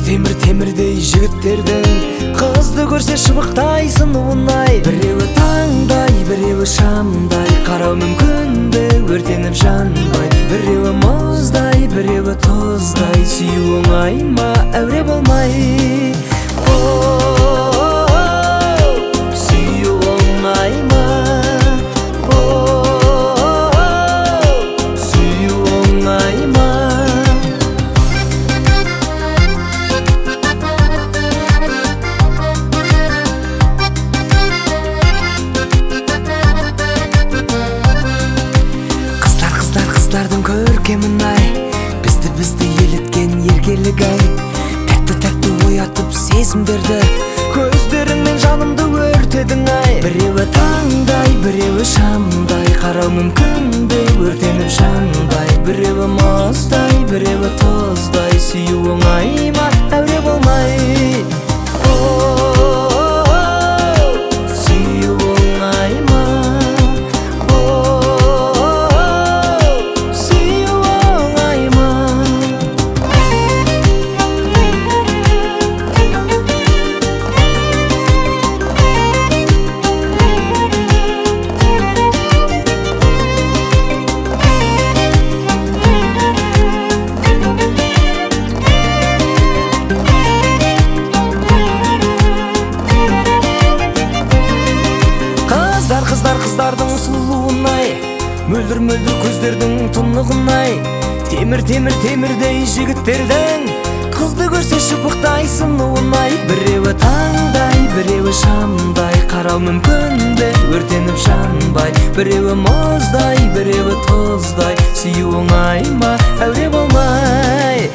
темірдей жігіттердің қызды көрсе шыбықтайсың уынай. Біреуі таңдай, біреуі шамдай, қарау мүмкін бе өртеніп жанбай. Біреуі мұздай, біреуі тұздай, сүю оңай ма, әуре болмай. Сүю оңай ма, сүю оңай ма. Қыздардың көркемін ай, бізді еліткен ергелік ай. Тәтті оятып сезімдерді, көздеріңмен жанымды өртедің ай. Біреуі таңдай, біреуі шамдай, қарау мүмкін бе өртеніп жанбай. Біреуі мұздай, біреуі тұздай, сүю оңай ма, әуре болмай. Сүю оңай ма, қыздардың сұлуынай, мөлдір көздердің тұнығынай. Темірдей жігіттердің қызды көрсе шыбықтайсың уынай. Біреуі таңдай, біреуі шамдай, қарау мүмкін бе өртеніп жанбай. Біреуі мұздай, біреуі тұздай, сүю оңай ма, әуре болмай.